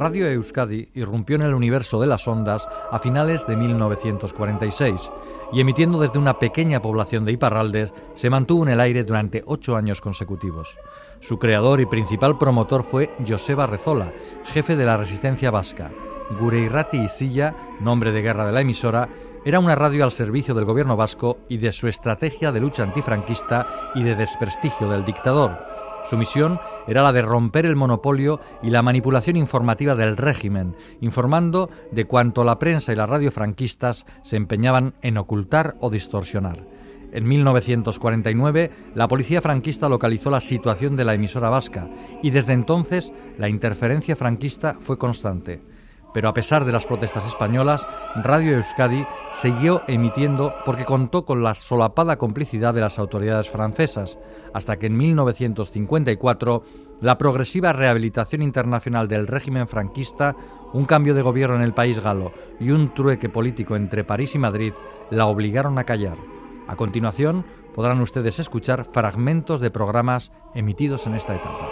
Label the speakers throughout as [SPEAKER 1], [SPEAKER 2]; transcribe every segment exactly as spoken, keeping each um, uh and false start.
[SPEAKER 1] Radio Euskadi irrumpió en el universo de las ondas a finales de mil novecientos cuarenta y seis y emitiendo desde una pequeña población de Iparralde, se mantuvo en el aire durante ocho años consecutivos. Su creador y principal promotor fue Joseba Rezola, jefe de la Resistencia Vasca. Gure Irrati Isilla, nombre de guerra de la emisora, era una radio al servicio del gobierno vasco y de su estrategia de lucha antifranquista y de desprestigio del dictador. Su misión era la de romper el monopolio y la manipulación informativa del régimen, informando de cuanto la prensa y las radio franquistas se empeñaban en ocultar o distorsionar. En mil novecientos cuarenta y nueve, la policía franquista localizó la situación de la emisora vasca y desde entonces la interferencia franquista fue constante. Pero a pesar de las protestas españolas, Radio Euskadi siguió emitiendo porque contó con la solapada complicidad de las autoridades francesas, hasta que en mil novecientos cincuenta y cuatro la progresiva rehabilitación internacional del régimen franquista, un cambio de gobierno en el país galo y un trueque político entre París y Madrid la obligaron a callar. A continuación podrán ustedes escuchar fragmentos de programas emitidos en esta etapa.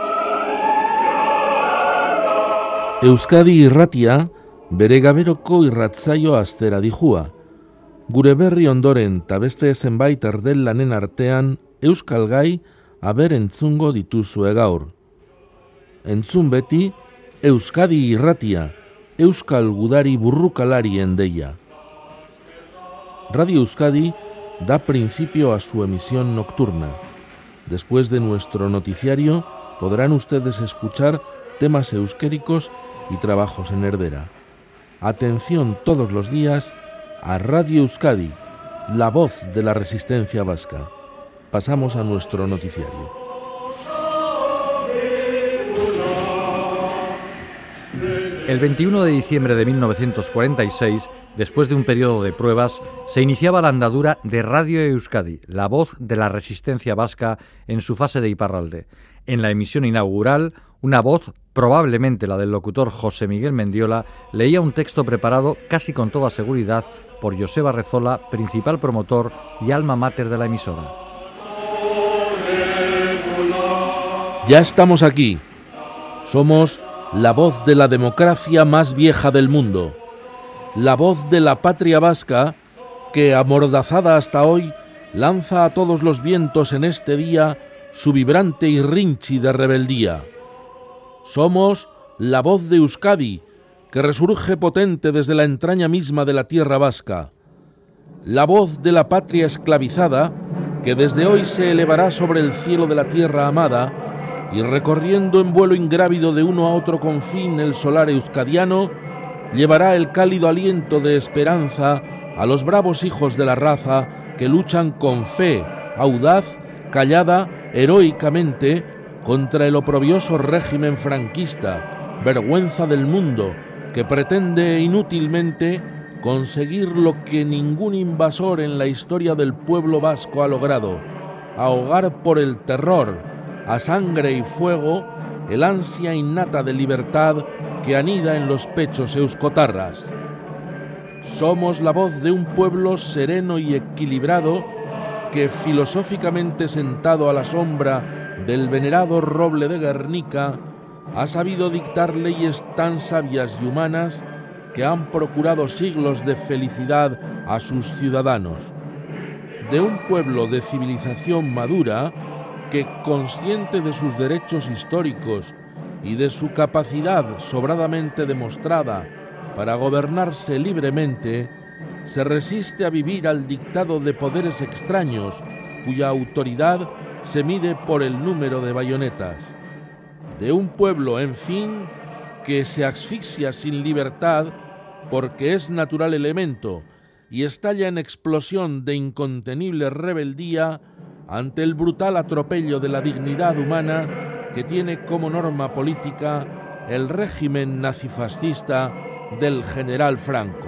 [SPEAKER 2] Euskadi irratia bere gaberoko irratzaio astera dijua. Gure berri ondoren ta beste zenbait erdel lanen artean euskal gai aber entzungo dituzue gaur. Entzun beti Euskadi irratia, euskal gudari burrukalarien deia. Radio Euskadi da principio a su emisión nocturna. Después de nuestro noticiario podrán ustedes escuchar temas euskéricos y trabajos en herdera. Atención todos los días a Radio Euskadi, la voz de la resistencia vasca. Pasamos a nuestro noticiario.
[SPEAKER 1] El veintiuno de diciembre de mil novecientos cuarenta y seis, después de un periodo de pruebas, se iniciaba la andadura de Radio Euskadi, la voz de la resistencia vasca en su fase de Iparralde. En la emisión inaugural, una voz, probablemente la del locutor José Miguel Mendiola, leía un texto preparado casi con toda seguridad por Joseba Rezola, principal promotor y alma mater de la emisora.
[SPEAKER 2] Ya estamos aquí. Somos la voz de la democracia más vieja del mundo. La voz de la patria vasca que, amordazada hasta hoy, lanza a todos los vientos en este día su vibrante irrinchi de rebeldía. Somos la voz de Euskadi, que resurge potente desde la entraña misma de la tierra vasca. La voz de la patria esclavizada, que desde hoy se elevará sobre el cielo de la tierra amada, y recorriendo en vuelo ingrávido de uno a otro confín el solar euskadiano, llevará el cálido aliento de esperanza a los bravos hijos de la raza que luchan con fe, audaz, callada, heroicamente, contra el oprobioso régimen franquista, vergüenza del mundo, que pretende inútilmente conseguir lo que ningún invasor en la historia del pueblo vasco ha logrado: ahogar por el terror, a sangre y fuego, el ansia innata de libertad que anida en los pechos euskotarras. Somos la voz de un pueblo sereno y equilibrado que, filosóficamente sentado a la sombra del venerado roble de Guernica, ha sabido dictar leyes tan sabias y humanas que han procurado siglos de felicidad a sus ciudadanos. De un pueblo de civilización madura que, consciente de sus derechos históricos y de su capacidad sobradamente demostrada para gobernarse libremente, se resiste a vivir al dictado de poderes extraños cuya autoridad se mide por el número de bayonetas. De un pueblo, en fin, que se asfixia sin libertad porque es natural elemento y estalla en explosión de incontenible rebeldía ante el brutal atropello de la dignidad humana que tiene como norma política el régimen nazifascista del general Franco.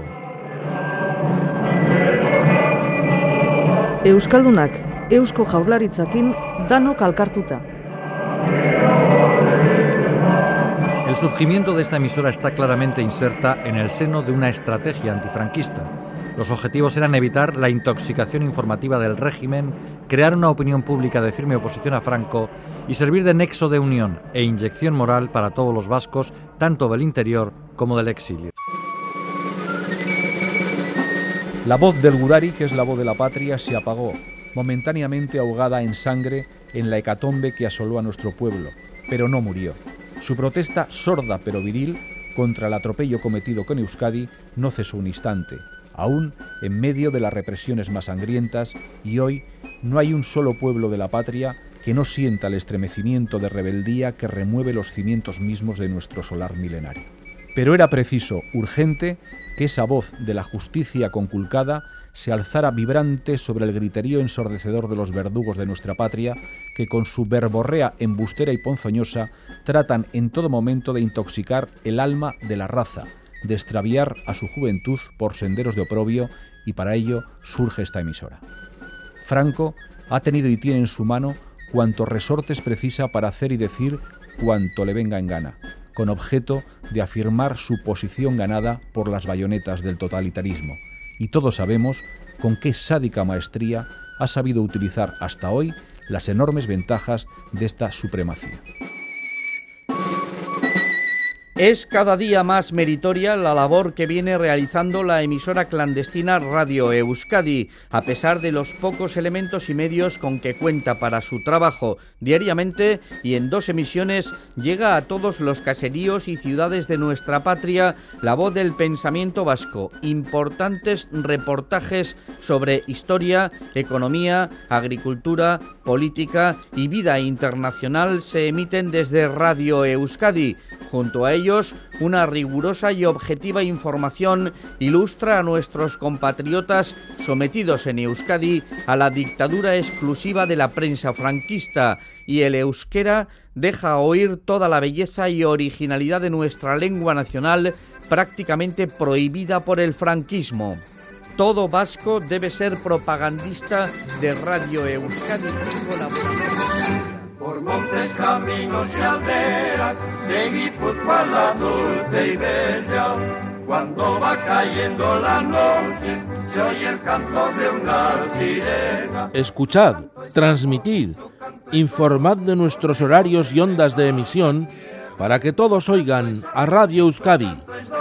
[SPEAKER 3] Euskaldunak, Eusko Jaurlaritzakin, danok alkartuta.
[SPEAKER 1] El surgimiento de esta emisora está claramente inserta en el seno de una estrategia antifranquista, Los objetivos eran evitar la intoxicación informativa del régimen, crear una opinión pública de firme oposición a Franco y servir de nexo de unión e inyección moral para todos los vascos, tanto del interior como del exilio.
[SPEAKER 4] La voz del Gudari, que es la voz de la patria, se apagó, momentáneamente ahogada en sangre en la hecatombe que asoló a nuestro pueblo, pero no murió. Su protesta, sorda pero viril, contra el atropello cometido con Euskadi no cesó un instante, aún en medio de las represiones más sangrientas, y hoy no hay un solo pueblo de la patria que no sienta el estremecimiento de rebeldía que remueve los cimientos mismos de nuestro solar milenario. Pero era preciso, urgente, que esa voz de la justicia conculcada se alzara vibrante sobre el griterío ensordecedor de los verdugos de nuestra patria, que con su verborrea embustera y ponzoñosa tratan en todo momento de intoxicar el alma de la raza, de extraviar a su juventud por senderos de oprobio, y para ello surge esta emisora. Franco ha tenido y tiene en su mano cuantos resortes precisa para hacer y decir cuanto le venga en gana, con objeto de afirmar su posición ganada por las bayonetas del totalitarismo. Y todos sabemos con qué sádica maestría ha sabido utilizar hasta hoy las enormes ventajas de esta supremacía.
[SPEAKER 5] Es cada día más meritoria la labor que viene realizando la emisora clandestina Radio Euskadi, a pesar de los pocos elementos y medios con que cuenta para su trabajo. Diariamente y en dos emisiones llega a todos los caseríos y ciudades de nuestra patria la voz del pensamiento vasco. Importantes reportajes sobre historia, economía, agricultura, política y vida internacional se emiten desde Radio Euskadi. Junto a ellos, una rigurosa y objetiva información ilustra a nuestros compatriotas sometidos en Euskadi a la dictadura exclusiva de la prensa franquista, y el euskera deja oír toda la belleza y originalidad de nuestra lengua nacional, prácticamente prohibida por el franquismo. Todo vasco debe ser propagandista de Radio Euskadi y colaborador.
[SPEAKER 6] Por montes, caminos y aldeas, de Guipúzcoa la dulce y bella, cuando va cayendo la noche, se oye el canto de una sirena.
[SPEAKER 2] Escuchad, transmitid, informad de nuestros horarios y ondas de emisión para que todos oigan a Radio Euskadi.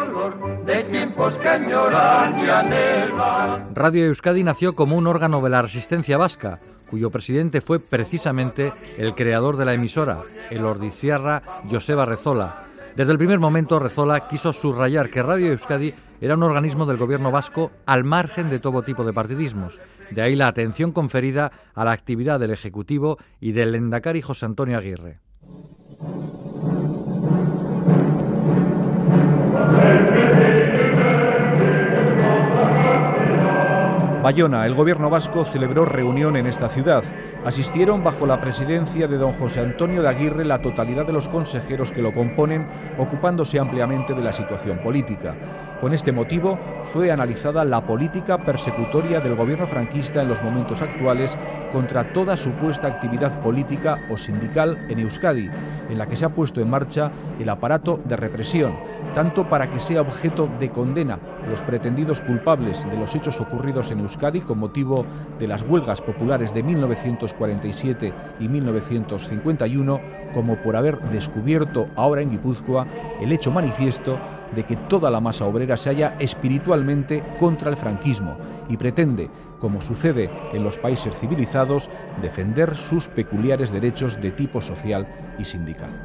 [SPEAKER 1] Radio Euskadi nació como un órgano de la resistencia vasca, cuyo presidente fue precisamente el creador de la emisora, el ordizierra Joseba Rezola. Desde el primer momento, Rezola quiso subrayar que Radio Euskadi era un organismo del gobierno vasco al margen de todo tipo de partidismos. De ahí la atención conferida a la actividad del Ejecutivo y del Lehendakari José Antonio Aguirre.
[SPEAKER 4] Bayona, el gobierno vasco celebró reunión en esta ciudad. Asistieron bajo la presidencia de don José Antonio de Aguirre la totalidad de los consejeros que lo componen, ocupándose ampliamente de la situación política. Con este motivo fue analizada la política persecutoria del gobierno franquista en los momentos actuales contra toda supuesta actividad política o sindical en Euskadi, en la que se ha puesto en marcha el aparato de represión, tanto para que sea objeto de condena los pretendidos culpables de los hechos ocurridos en Euskadi con motivo de las huelgas populares de mil novecientos cuarenta y siete y mil novecientos cincuenta y uno, como por haber descubierto ahora en Guipúzcoa el hecho manifiesto de que toda la masa obrera se halla espiritualmente contra el franquismo y pretende, como sucede en los países civilizados, defender sus peculiares derechos de tipo social y sindical.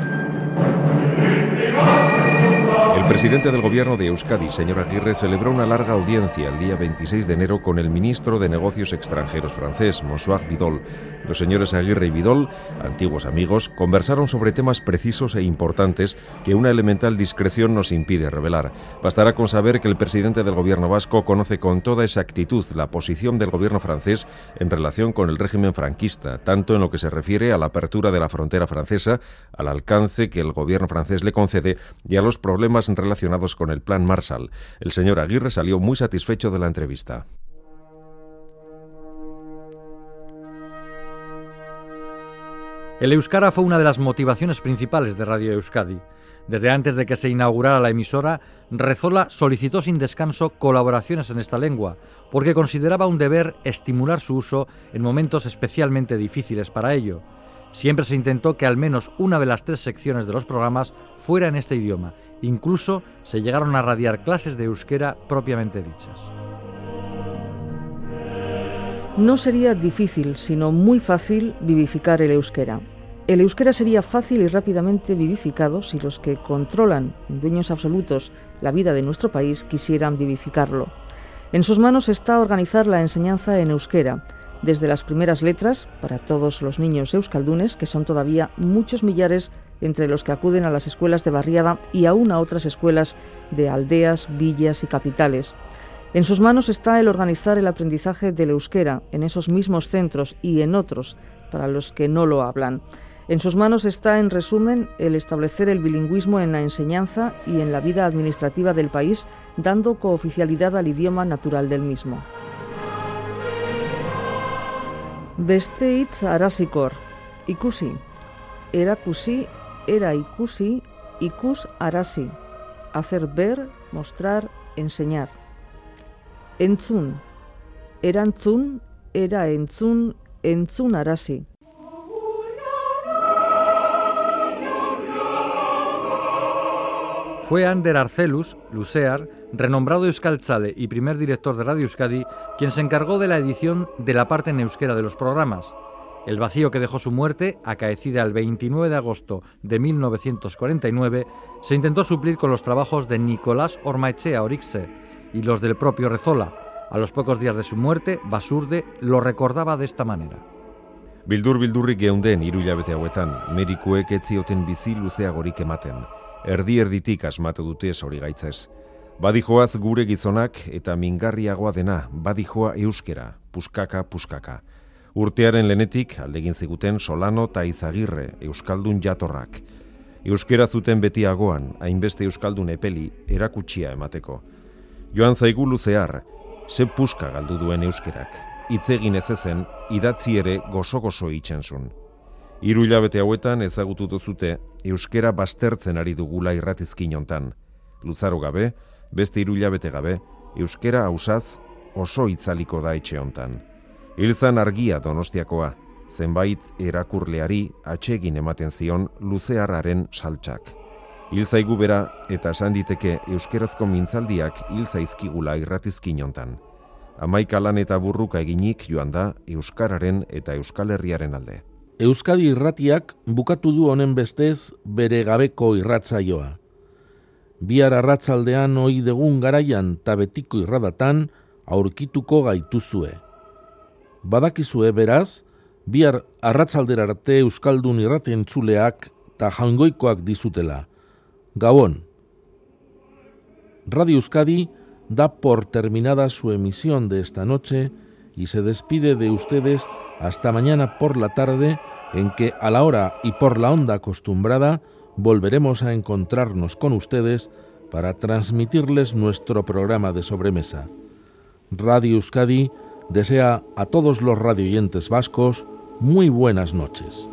[SPEAKER 7] El presidente del gobierno de Euskadi, señor Aguirre, celebró una larga audiencia el día veintiséis de enero con el ministro de Negocios Extranjeros francés, François Vidal. Los señores Aguirre y Vidal, antiguos amigos, conversaron sobre temas precisos e importantes que una elemental discreción nos impide revelar. Bastará con saber que el presidente del gobierno vasco conoce con toda exactitud la posición del gobierno francés en relación con el régimen franquista, tanto en lo que se refiere a la apertura de la frontera francesa, al alcance que el gobierno francés le concede y a los problemas relacionados con el Plan Marshall. El señor Aguirre salió muy satisfecho de la entrevista.
[SPEAKER 1] El euskara fue una de las motivaciones principales de Radio Euskadi. Desde antes de que se inaugurara la emisora, Rezola solicitó sin descanso colaboraciones en esta lengua, porque consideraba un deber estimular su uso en momentos especialmente difíciles para ello. Siempre se intentó que al menos una de las tres secciones de los programas fuera en este idioma. Incluso se llegaron a radiar clases de euskera propiamente dichas.
[SPEAKER 3] No sería difícil, sino muy fácil, vivificar el euskera. El euskera sería fácil y rápidamente vivificado si los que controlan, en dueños absolutos, la vida de nuestro país quisieran vivificarlo. En sus manos está organizar la enseñanza en euskera, desde las primeras letras, para todos los niños euskaldunes, que son todavía muchos millares entre los que acuden a las escuelas de barriada y aún a otras escuelas de aldeas, villas y capitales. En sus manos está el organizar el aprendizaje del euskera en esos mismos centros y en otros, para los que no lo hablan. En sus manos está, en resumen, el establecer el bilingüismo en la enseñanza y en la vida administrativa del país, dando cooficialidad al idioma natural del mismo. Beste hitz arazikor, ikusi, erakusi, era ikusi, ikus arazi, hacer ver, mostrar, enseñar. Entzun, erantzun, era entzun, entzun arazi.
[SPEAKER 1] Fue Ander Arcelus, Lucear, renombrado euskaltzale y primer director de Radio Euskadi, quien se encargó de la edición de la parte en euskera de los programas. El vacío que dejó su muerte, acaecida el veintinueve de agosto de mil novecientos cuarenta y nueve, se intentó suplir con los trabajos de Nicolás Ormaechea Orixe y los del propio Rezola. A los pocos días de su muerte, Basurde lo recordaba de esta manera.
[SPEAKER 7] Bildur bildurrik geunden hiru hilabete hauetan, medikuek ez zioten bizi luzeagorik ematen. Erdi erditik asmatu dute zorigaitzez. Badijoaz gure gizonak eta mingarriagoa dena, badijoa euskera, puskaka, puskaka. Urtearen lehenetik aldegin ziguten Solano eta Izagirre, euskaldun jatorrak. Euskera zuten betiagoan, hainbeste euskaldun epeli, erakutsia emateko. Joan zaigu luzear, ze puska galdu duen euskerak. Hitzegin ez ezen, idatzi ere gozo-gozo itxenzun. Hiru hilabete hauetan ezagutu duzute euskera baztertzen ari dugula irratizkin hontan. Luzaro gabe, beste hiru hilabete gabe, euskera ausaz oso itzaliko da etxe hontan. Hilzan Argia Donostiakoa, zenbait erakurleari atsegin ematen zion luzearraren saltsak. Hil zaigu bera eta esan diteke euskerazko mintzaldiak hil zaizkigula irratizkin hontan. Hamaika lan eta burruka eginik joan da euskararen eta Euskal Herriaren alde.
[SPEAKER 2] Euskadi irratiak bukatu du honen bestez bere gabeko irratsaioa. Bihar arratzaldean ohi degun garaian ta betiko irradatan aurkituko gaituzue. Badakizue beraz, bihar arratzaldera arte euskaldun irraten txuleak ta jaungoikoak dizutela. Gabon. Radio Euskadi da por terminada su emisión de esta noche y se despide de ustedes hasta mañana por la tarde, en que a la hora y por la onda acostumbrada volveremos a encontrarnos con ustedes para transmitirles nuestro programa de sobremesa. Radio Euskadi desea a todos los radioyentes vascos muy buenas noches.